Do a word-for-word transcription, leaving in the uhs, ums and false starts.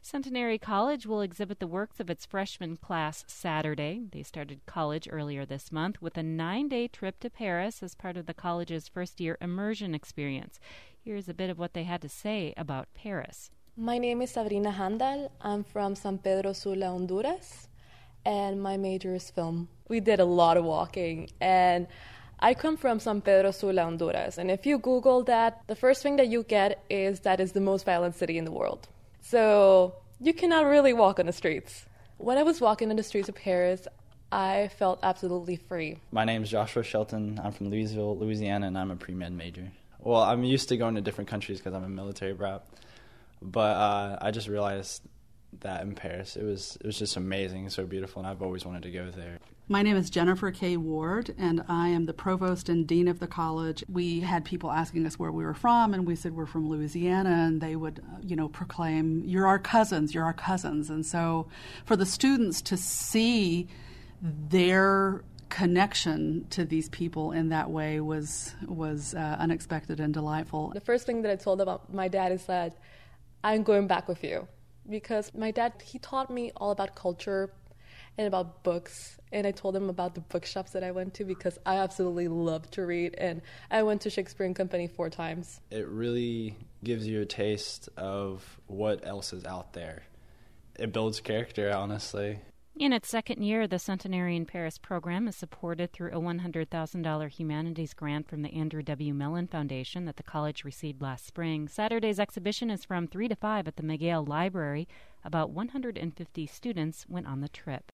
Centenary College will exhibit the works of its freshman class Saturday. They started college earlier this month with a nine-day trip to Paris as part of the college's first-year immersion experience. Here's a bit of what they had to say about Paris. My name is Sabrina Handal. I'm from San Pedro Sula, Honduras, and my major is film. We did a lot of walking, and I come from San Pedro Sula, Honduras, and if you Google that, the first thing that you get is that it's the most violent city in the world. So you cannot really walk on the streets. When I was walking in the streets of Paris, I felt absolutely free. My name is Joshua Shelton. I'm from Louisville, Louisiana, and I'm a pre-med major. Well, I'm used to going to different countries because I'm a military brat, but uh, I just realized that in Paris, it was it was just amazing, so beautiful, and I've always wanted to go there. My name is Jennifer K. Ward, and I am the provost and dean of the college. We had people asking us where we were from, and we said we're from Louisiana, and they would, you know, proclaim, "You're our cousins, you're our cousins." And so for the students to see their connection to these people in that way was, was uh, unexpected and delightful. The first thing that I told about my dad is that I'm going back with you. Because my dad, he taught me all about culture and about books. And I told him about the bookshops that I went to because I absolutely love to read. And I went to Shakespeare and Company four times. It really gives you a taste of what else is out there. It builds character, honestly. In its second year, the Centenary in Paris program is supported through a one hundred thousand dollars humanities grant from the Andrew W. Mellon Foundation that the college received last spring. Saturday's exhibition is from three to five at the McGale Library. About one hundred fifty students went on the trip.